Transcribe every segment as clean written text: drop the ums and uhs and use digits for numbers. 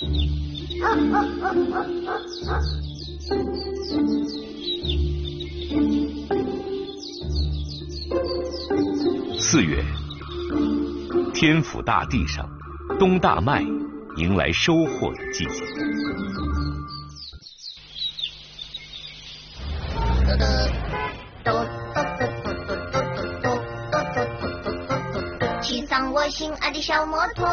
4月，天府大地上，冬大麦迎来收获的季节。 骑上我心爱的小摩托，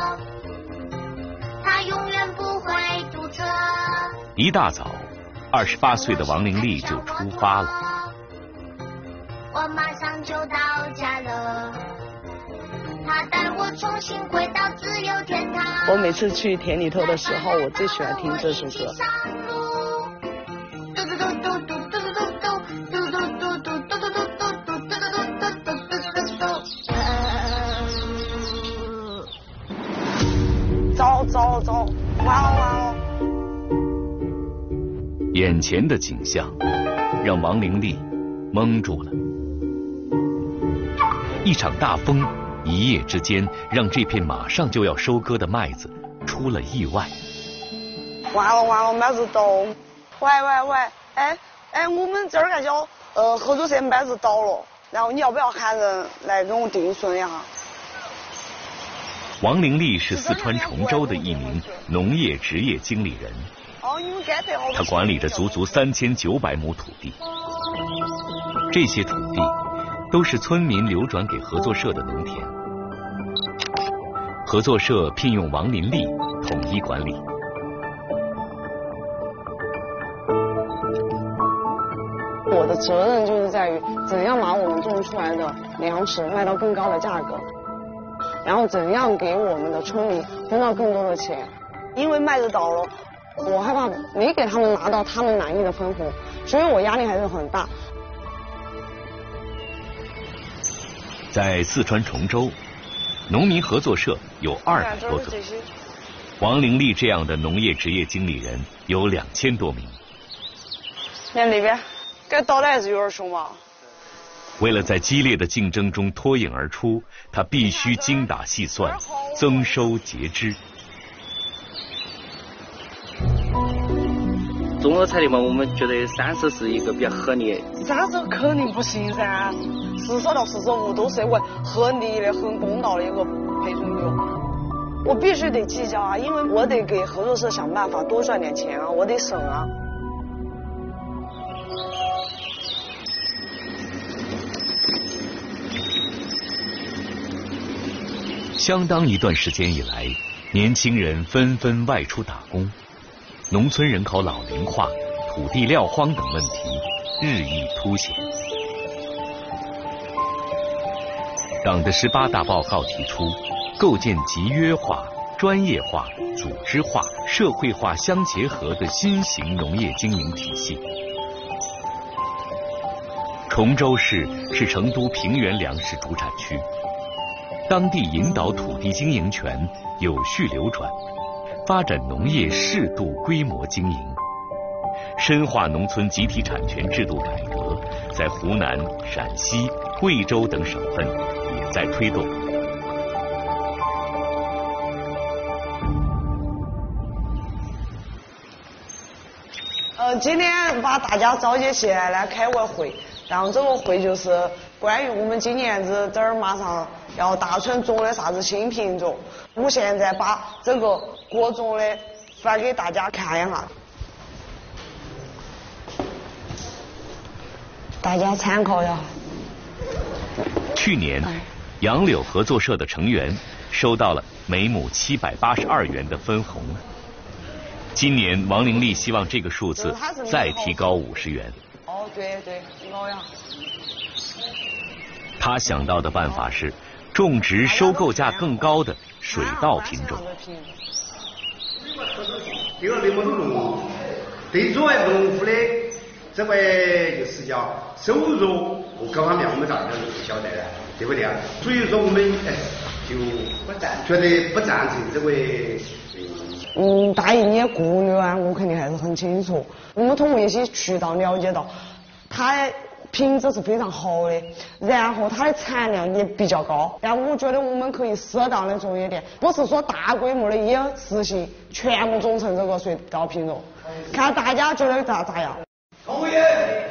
它永远不会堵车。 一大早，28岁的王玲丽就出发了。 我马上就到家了，他带我重新回到自由天堂。 我每次去田里头的时候，我最喜欢听这首歌。走，完了！ 眼前的景象让王玲丽懵住了。一场大风，一夜之间让这片马上就要收割的麦子出了意外。 完了，麦子倒！喂，我们这儿感觉合作社麦子倒了，然后你要不要喊人来给我定损一下？ 王玲丽是四川崇州的一名农业职业经理人，他管理着足足3900亩土地，这些土地都是村民流转给合作社的农田，合作社聘用王玲丽统一管理。 我的责任就是在于怎样把我们种出来的粮食卖到更高的价格，然后怎样给我们的村民分到更多的钱。因为麦子倒了，我害怕没给他们拿到他们满意的分红，所以我压力还是很大。 在四川崇州，农民合作社有200多个，王玲丽这样的农业职业经理人有2000多名。 看那边，该倒的还是有点凶吧。 为了在激烈的竞争中脱颖而出，他必须精打细算，增收节支。 综合彩礼嘛，我们觉得30是一个比较合理。 30肯定不行噻，40到45都是一个合理的、很公道的一个赔偿率。我必须得计较啊，因为我得给合作社想办法多赚点钱啊，我得省啊。 相当一段时间以来，年轻人纷纷外出打工，农村人口老龄化、土地撂荒等问题日益凸显。党的18大报告提出，构建集约化、专业化、组织化、社会化相结合的新型农业经营体系。崇州市是成都平原粮食主产区，当地引导土地经营权有序流转，发展农业适度规模经营，深化农村集体产权制度改革，在湖南、陕西、贵州等省份也在推动。 今天把大家召集起来开个会，然后这个会就是关于我们今年子这儿马上要大村种的啥子新品种，我现在把这个各种的发给大家看一下，大家参考一下。 去年，杨柳合作社的成员收到了每亩782元的分红。今年，王玲丽希望这个数字再提高50元。 哦，对，高呀。 他想到的办法是种植收购价更高的水稻品种。 这个内蒙古农户，对作为农户的这个就是叫收入各方面，我们大家都不晓得的，对不对啊？所以说我们就觉得不赞成这个。 大姨你的顾虑啊，我肯定还是很清楚。我们通过一些渠道了解到，他品质是非常好的，然后它的产量也比较高。然后我觉得我们可以适当的做一点，不是说大规模的也实行全部种成这个水稻品种，看大家觉得咋样。 同意。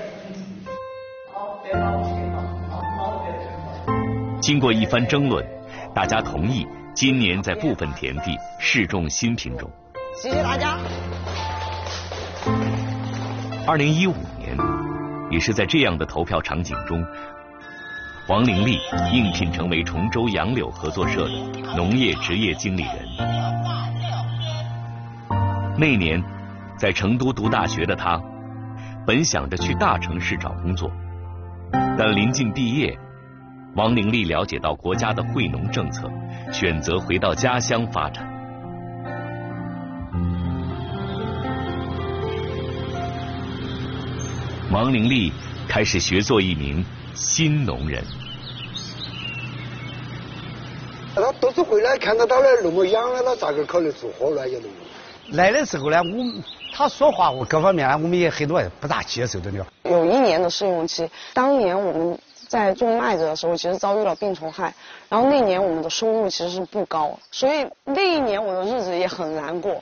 经过一番争论，大家同意今年在部分田地试种新品种。 谢谢大家。 2015年，也是在这样的投票场景中，王玲丽应聘成为崇州杨柳合作社的农业职业经理人。那年，在成都读大学的她，本想着去大城市找工作，但临近毕业，王玲丽了解到国家的惠农政策，选择回到家乡发展。王玲丽开始学做一名新农人。 他都是回来看到他的那么养了，他咋个考虑做活来也农？ 来的时候呢，他说话我各方面我们也很多不大接受的了。 有1年的试用期，当年我们在种麦子的时候，其实遭遇了病虫害，然后那年我们的收入其实是不高，所以那一年我的日子也很难过。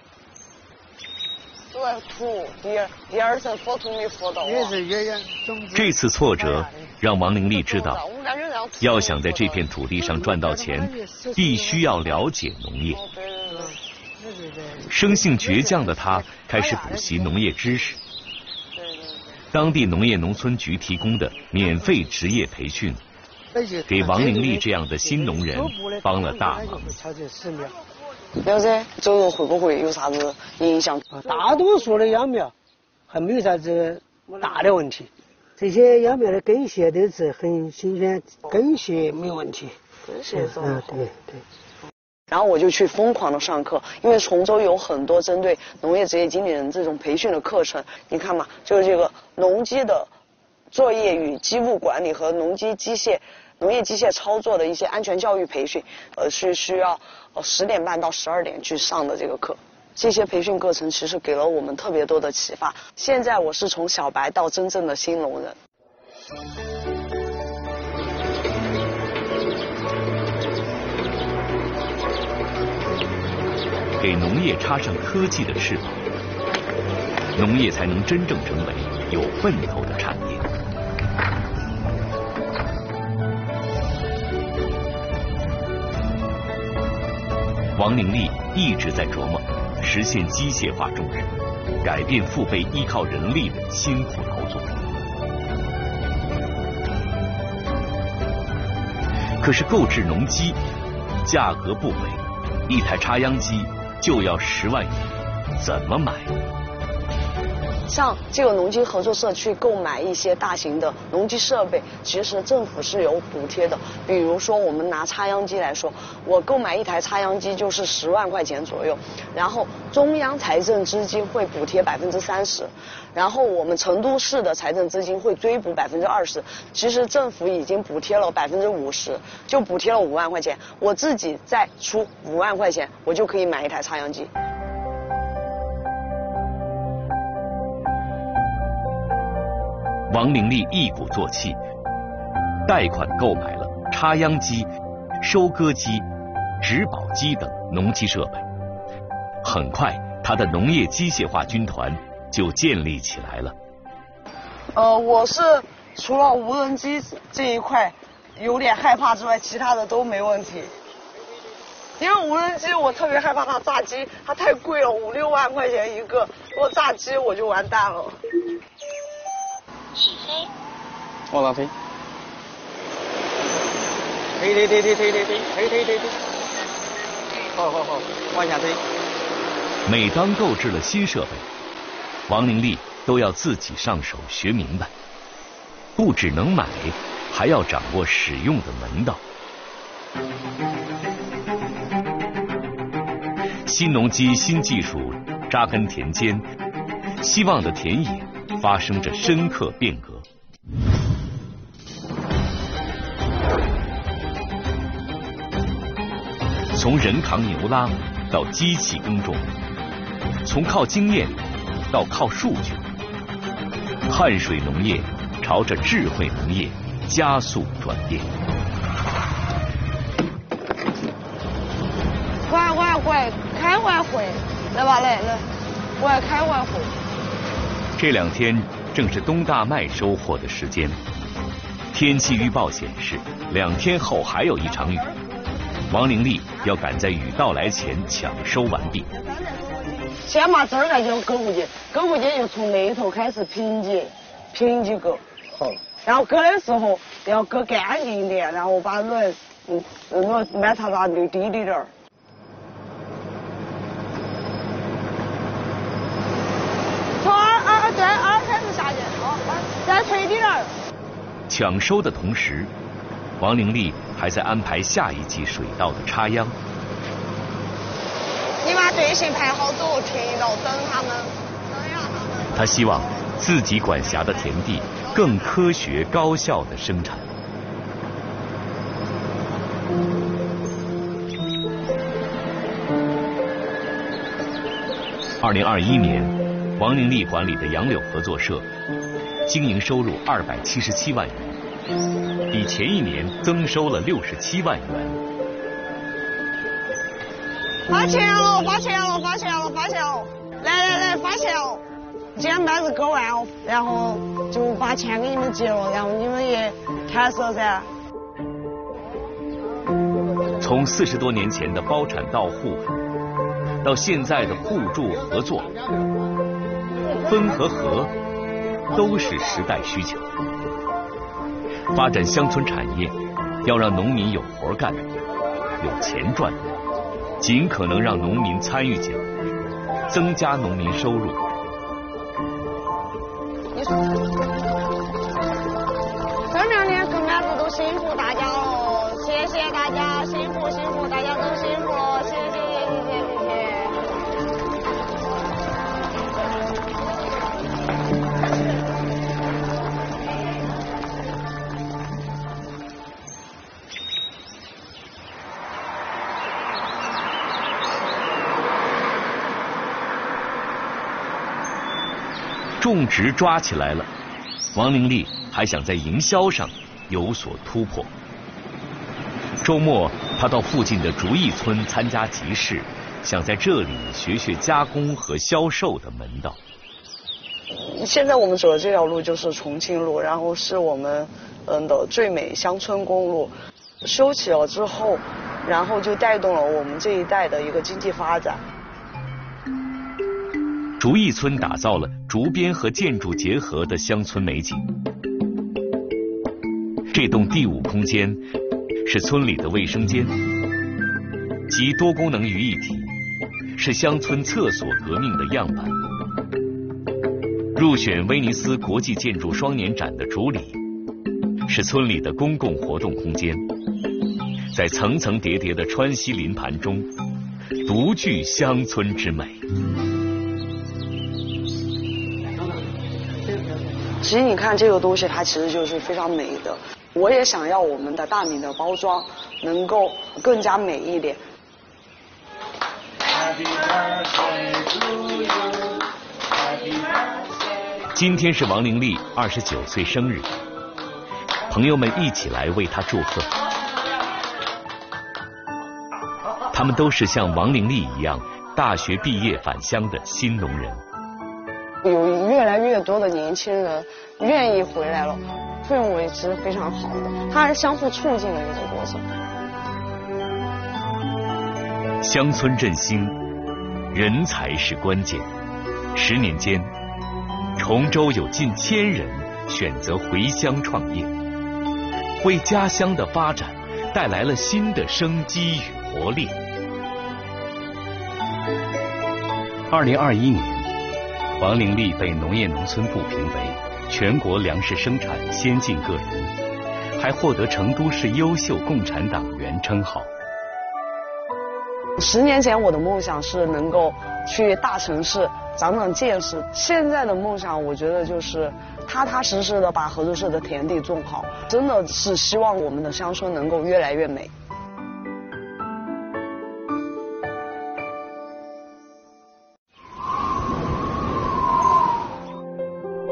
第二层佛土没佛到。 这次挫折让王玲丽知道，要想在这片土地上赚到钱，必须要了解农业。生性倔强的她开始补习农业知识。当地农业农村局提供的免费职业培训，给王玲丽这样的新农人帮了大忙。 苗子，走路会不会有啥子影响？ 大多数的秧苗还没有啥子大的问题，这些秧苗的根系都是很新鲜，根系没有问题。 根系对。 然后我就去疯狂的上课，因为崇州有很多针对农业职业经理人这种培训的课程。你看嘛，就是这个农机的作业与机务管理和农业机械操作的一些安全教育培训，是需要10点半到12点去上的这个课。这些培训课程其实给了我们特别多的启发。现在我是从小白到真正的新农人。 给农业插上科技的翅膀，农业才能真正成为有奔头的产业。王玲丽一直在琢磨实现机械化种植，改变父辈依靠人力的辛苦劳作。可是购置农机价格不菲，一台插秧机就要10万元，怎么买？ 像这个农机合作社去购买一些大型的农机设备，其实政府是有补贴的。比如说我们拿插秧机来说，我购买一台插秧机就是10万块钱左右，然后中央财政资金会补贴30%，然后我们成都市的财政资金会追补20%，其实政府已经补贴了50%，就补贴了5万块钱，我自己再出5万块钱，我就可以买一台插秧机。 王玲丽一鼓作气，贷款购买了插秧机、收割机、植保机等农机设备。很快，她的农业机械化军团就建立起来了。 我是除了无人机这一块有点害怕之外，其他的都没问题。因为无人机我特别害怕它炸机，它太贵了，5、6万块钱一个，如果炸机我就完蛋了。 起飞， 往上飞，推，好，往下推。 每当购置了新设备，王玲丽都要自己上手学明白，不只能买，还要掌握使用的门道。新农机新技术扎根田间，希望的田野发生着深刻变革。从人扛牛拉到机器耕种，从靠经验到靠数据，汗水农业朝着智慧农业加速转变。 快，开完会，来吧，来，我要开完会。 这2天正是冬大麦收获的时间，天气预报显示2天后还有一场雨，王玲丽要赶在雨到来前抢收完毕。 先把这儿来就割不进，就从那头开始平级割。好。然后割的时候要割干净一点，然后把轮麦茬茬捋低一点儿。从2开始下去，再推低点儿。 抢收的同时，王玲丽还在安排下一级水稻的插秧。 你把队形排好之后停一道，等他们。 他希望自己管辖的田地更科学高效的生产。2021年，王玲丽管理的杨柳合作社经营收入277万元，比前一年增收了67万元。 发钱了！来，发钱了！今天麦子割完了，然后就把钱给你们结了，然后你们也开始噻。 从40多年前的包产到户，到现在的互助合作，分和合都是时代需求。发展乡村产业，要让农民有活干，有钱赚，尽可能让农民参与进来，增加农民收入。 这2年割麦子都辛苦大家了，谢谢大家，辛苦，大家都辛苦了，谢谢。 种植抓起来了，王玲丽还想在营销上有所突破。周末，她到附近的竹艺村参加集市，想在这里学加工和销售的门道。 现在我们走的这条路就是重庆路，然后是我们的最美乡村公路。修起了之后，然后就带动了我们这一带的一个经济发展。 竹艺村打造了竹编和建筑结合的乡村美景。这栋第5空间是村里的卫生间，集多功能于一体，是乡村厕所革命的样板。入选威尼斯国际建筑双年展的竹里，是村里的公共活动空间，在层层叠叠的川西林盘中，独具乡村之美。 其实你看这个东西，它其实就是非常美的。我也想要我们的大米的包装能够更加美一点。 今天是王玲丽29岁生日，朋友们一起来为她祝贺。他们都是像王玲丽一样大学毕业返乡的新农人。 有越来越多的年轻人愿意回来了，氛围是非常好的，它是相互促进的一个过程。 乡村振兴，人才是关键。10年间，崇州有近1000人选择回乡创业，为家乡的发展带来了新的生机与活力。2021年。王玲丽被农业农村部评为全国粮食生产先进个人，还获得成都市优秀共产党员称号。 10年前我的梦想是能够去大城市长长见识，现在的梦想我觉得就是踏踏实实的把合作社的田地种好，真的是希望我们的乡村能够越来越美。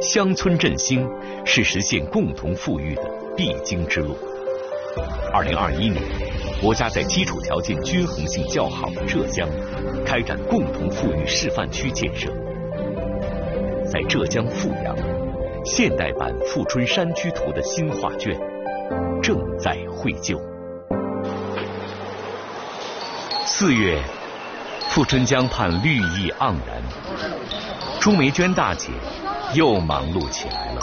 乡村振兴是实现共同富裕的必经之路。2021年，国家在基础条件均衡性较好的浙江开展共同富裕示范区建设。在浙江富阳，现代版《富春山居图》的新画卷正在绘就。4月，富春江畔绿意盎然，朱梅娟大姐又忙碌起来了。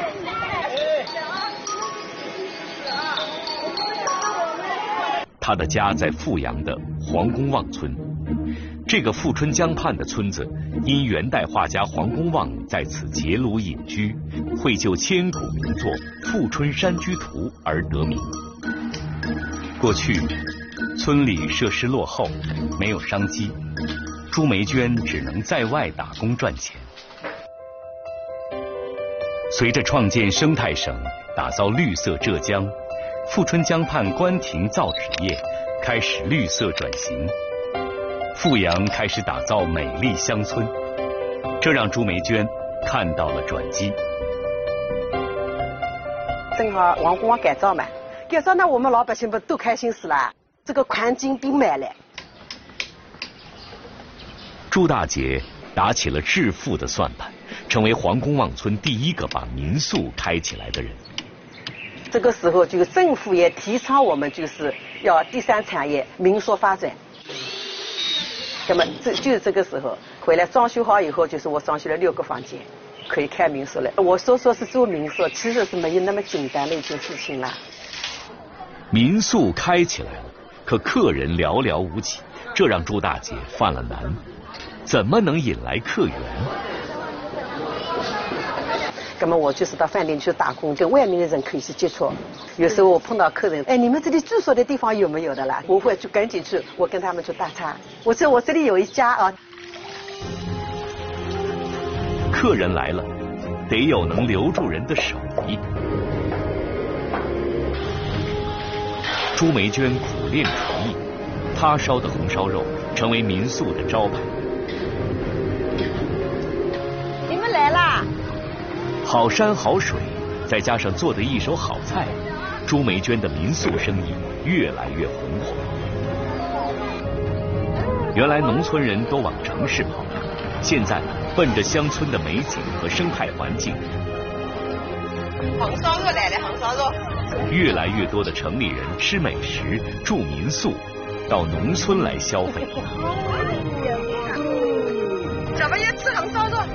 她的家在富阳的黄公望村。这个富春江畔的村子，因元代画家黄公望在此结庐隐居，绘就千古名作《富春山居图》而得名。过去，村里设施落后，没有商机，朱梅娟只能在外打工赚钱。随着创建生态省，打造绿色浙江，富春江畔官亭造纸业开始绿色转型。富阳开始打造美丽乡村，这让朱梅娟看到了转机。 正好黄公望改造嘛，改造那我们老百姓不都开心死了？这个环境变美了。 朱大姐打起了致富的算盘，成为黄公望村第一个把民宿开起来的人。 这个时候，就政府也提倡我们就是要第三产业民宿发展。那么就是这个时候回来装修好以后，就是我装修了6个房间，可以开民宿了。我说是做民宿，其实是没有那么简单的一件事情啦。 民宿开起来了，可客人寥寥无几，这让朱大姐犯了难。怎么能引来客源？ 那么我就是到饭店去打工，跟外面的人可以去接触。有时候我碰到客人，哎，你们这里住宿的地方有没有的啦？我会就赶紧去，我跟他们去搭茬。我说我这里有一家啊。 客人来了，得有能留住人的手艺。朱梅娟苦练厨艺，她烧的红烧肉成为民宿的招牌。 你们来啦！ 好山好水，再加上做的一手好菜，朱梅娟的民宿生意越来越红火。原来农村人都往城市跑，现在奔着乡村的美景和生态环境， 红烧肉来了，红烧肉。 越来越多的城里人吃美食、住民宿，到农村来消费。 小朋友吃红烧肉，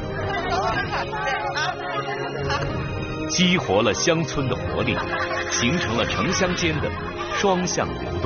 激活了乡村的活力，形成了城乡间的双向流动。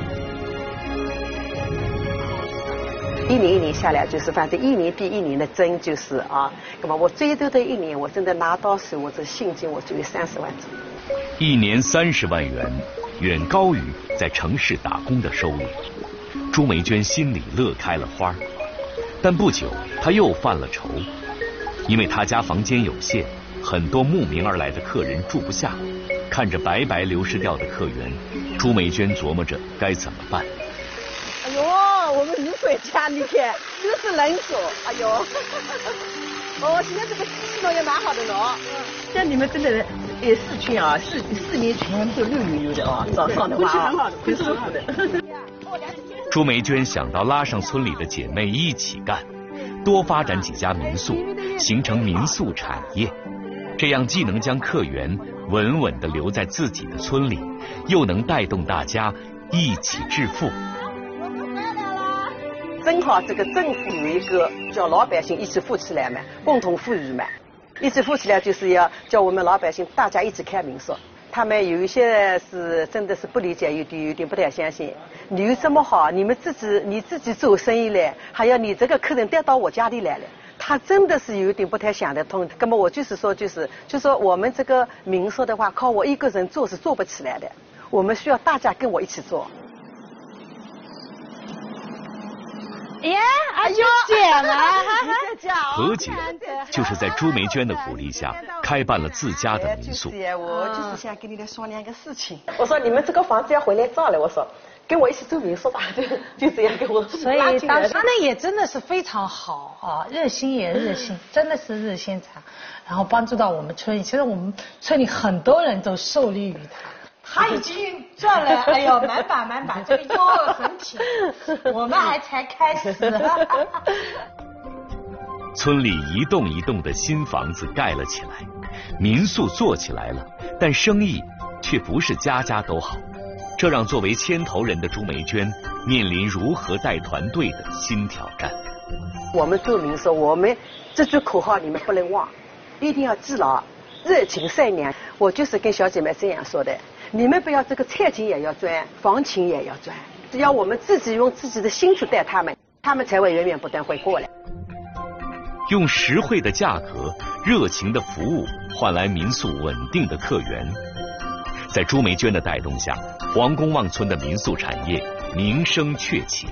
一年一年下来，就是反正一年比一年的增，就是啊。那么我最多的一年，我真的拿到手，我这现金我就有30万左右。 一年30万元，远高于在城市打工的收入。朱梅娟心里乐开了花，但不久她又犯了愁，因为她家房间有限，很多慕名而来的客人住不下。看着白白流失掉的客源，朱梅娟琢磨着该怎么办。 哎呦，我们卤水家，你看都是人手，哎呦，哦，现在这个机器呢也蛮好的呢。 像你们真的4圈啊，4年全部绿油油的啊，早上的话啊，很舒服的。 朱梅娟想到拉上村里的姐妹一起干，多发展几家民宿，形成民宿产业，这样既能将客源稳稳地留在自己的村里，又能带动大家一起致富。 正好这个政府有一个叫老百姓一起富起来嘛，共同富裕嘛，一起富起来就是要叫我们老百姓大家一起开民宿。他们有一些是真的是不理解，有点不太相信。你有这么好，你自己做生意来，还要你这个客人带到我家里来了，他真的是有点不太想得通。那么我就是说我们这个民宿的话，靠我一个人做是做不起来的，我们需要大家跟我一起做。 耶，阿姐嘛， 何姐就是在朱梅娟的鼓励下开办了自家的民宿。 我就是想跟你来商量个事情。我说你们这个房子要回来造了，我说跟我一起做民宿吧，就这样跟我。 所以当时呢也真的是非常好啊，热心也热心，真的是热心肠，然后帮助到我们村里。其实我们村里很多人都受利于他，他已经赚了，哎呦满把，这个腰很挺，我们才开始。 村里一栋一栋的新房子盖了起来，民宿做起来了，但生意却不是家家都好。这让作为牵头人的朱梅娟面临如何带团队的新挑战。 我们做民宿，我们这句口号你们不能忘，一定要记牢，热情善良。我就是跟小姐妹这样说的，你们不要这个菜钱也要赚，房钱也要赚，只要我们自己用自己的心去带他们，他们才会源源不断会过来。 用实惠的价格、热情的服务换来民宿稳定的客源。在朱梅娟的带动下，黄公望村的民宿产业名声鹊起。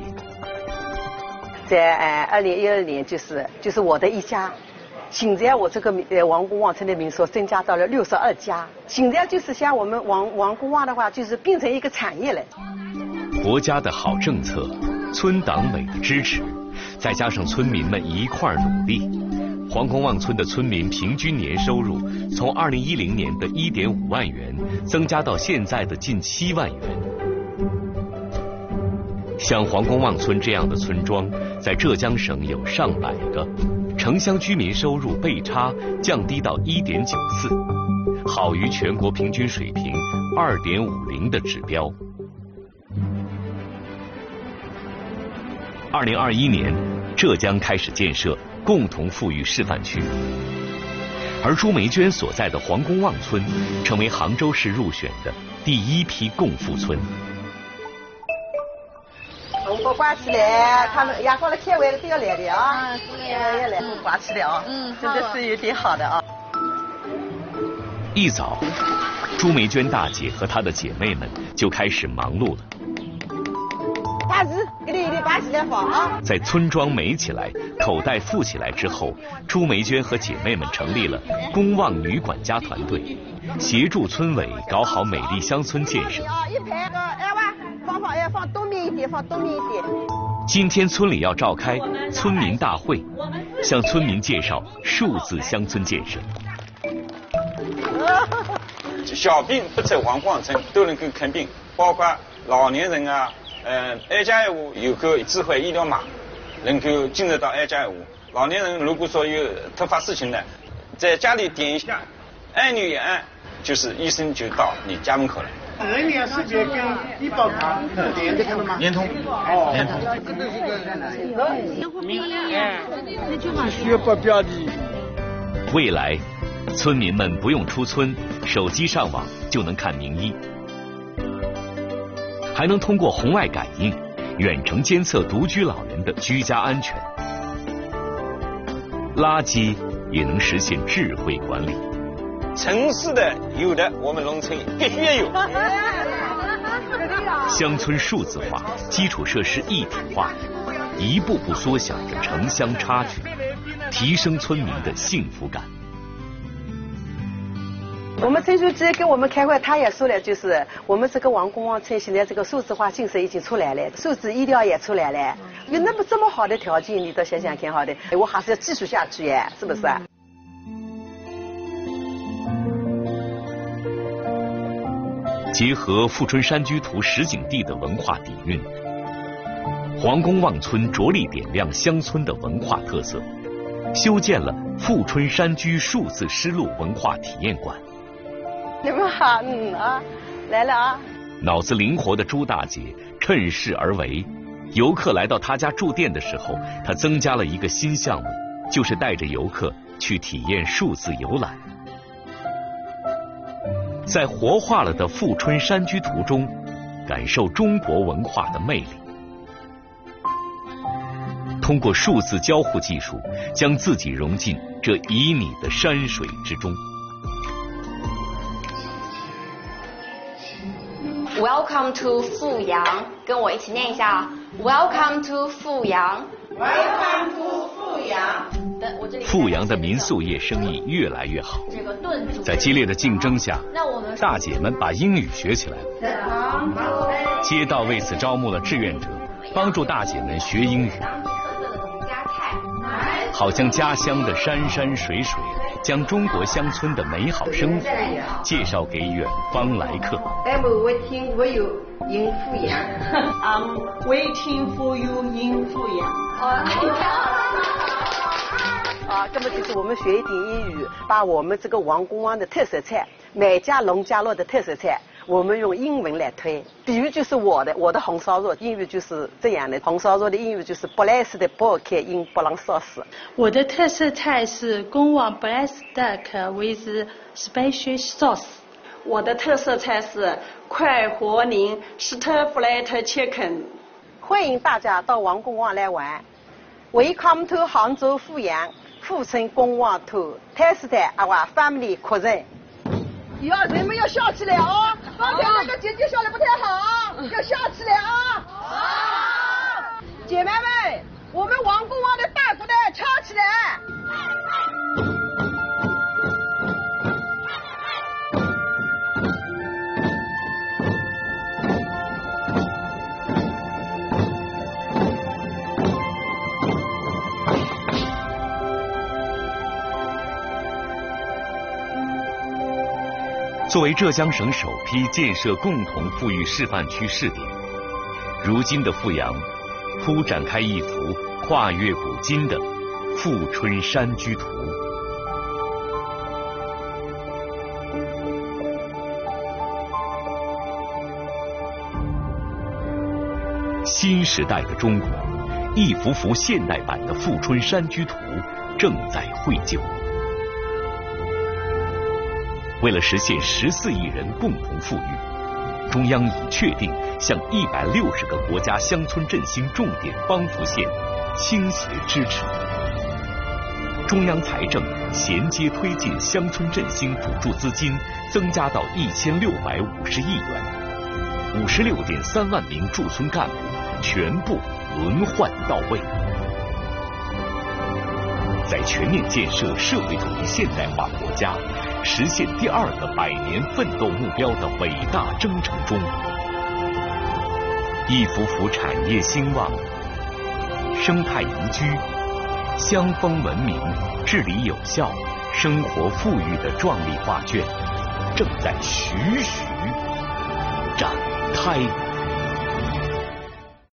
在2012年，就是我的一家。现在我这个黄公望村的民宿增加到了62家。现在就是像我们黄公望的话，就是变成一个产业了。 国家的好政策、村党委的支持，再加上村民们一块努力，黄公望村的村民平均年收入从2010年的1.5万元增加到现在的近7万元。像黄公望村这样的村庄，在浙江省有上百个，城乡居民收入倍差降低到1.94，好于全国平均水平2.50的指标。2021年，浙江开始建设共同富裕示范区，而朱梅娟所在的黄公望村成为杭州市入选的第一批共富村。 红包挂起来，他们阳光的开完了都要来的啊！要来挂起来啊！真的是有点好的啊。 一早，朱梅娟大姐和她的姐妹们就开始忙碌了。 把子一粒拔起来好啊！ 在村庄美起来、口袋富起来之后，朱梅娟和姐妹们成立了公望女管家团队，协助村委搞好美丽乡村建设。 一排个放东面一点，放东面一点。 今天村里要召开村民大会，向村民介绍数字乡村建设。 小病不走黄公望村都能够看病，包括老年人啊。2+5有个智慧医疗码，能够进入到2+5。老年人如果说有突发事情呢，在家里点一下，按钮一按，就是医生就到你家门口了。 人脸识别跟医保卡连着的吗？ 联通。哦，联通。 学不标的。 未来，村民们不用出村，手机上网就能看名医。还能通过红外感应远程监测独居老人的居家安全，垃圾也能实现智慧管理。 城市的有的，我们农村必须要有。 乡村数字化，基础设施一体化，一步步缩小着城乡差距，提升村民的幸福感。 我们陈书记跟我们开会，他也说了，就是我们这个黄公望村现在这个数字化建设已经出来了，数字医疗也出来了，有那么这么好的条件，你倒想想看，好的，我还是要继续下去耶，是不是？ 结合富春山居图实景地的文化底蕴，黄公望村着力点亮乡村的文化特色，修建了富春山居数字丝路文化体验馆。 你们好，来了啊！ 脑子灵活的朱大姐趁势而为，游客来到她家住店的时候，她增加了一个新项目，就是带着游客去体验数字游览。在活化了的富春山居图中，感受中国文化的魅力。通过数字交互技术，将自己融进这旖旎的山水之中。 Welcome to 富阳，跟我一起念一下啊 ！Welcome to 富阳。Welcome to 富阳。我这阜阳的民宿业生意越来越好。在激烈的竞争下，大姐们把英语学起来了。街道为此招募了志愿者，帮助大姐们学英语，好将家乡的山山水水，将中国乡村的美好生活介绍给远方来客。 I'm waiting for you in 阜阳。I'm waiting for you in 阜阳。 根本就是我们学一点英语，把我们这个王公湾的特色菜，每家农家乐的特色菜，我们用英文来推。比如就是我的红烧肉，英语就是这样的，红烧肉的英语就是 Blessed Pork in 布朗sauce。 我的特色菜是公网 Blessed Duck with special sauce。 我的特色菜是快活宁 Stir Fried Chicken。 欢迎大家到王公湾来玩。Welcome to 杭州阜阳。富城公网头 test our family cuisine。 人们要笑起来啊！刚才那个姐姐笑得不太好，要笑起来啊！好，姐妹们，我们王公湾的大鼓带敲起来！ 作为浙江省首批建设共同富裕示范区试点，如今的阜阳铺展开一幅跨越古今的富春山居图。新时代的中国，一幅幅现代版的富春山居图正在绘就。为了实现14亿人共同富裕，中央已确定向160个国家乡村振兴重点帮扶县倾斜支持。中央财政衔接推进乡村振兴补助资金增加到1650亿元，56.3万名驻村干部全部轮换到位。在全面建设社会主义现代化国家，实现第2个100年奋斗目标的伟大征程中，一幅幅产业兴旺、生态宜居、乡风文明、治理有效、生活富裕的壮丽画卷，正在徐徐展开。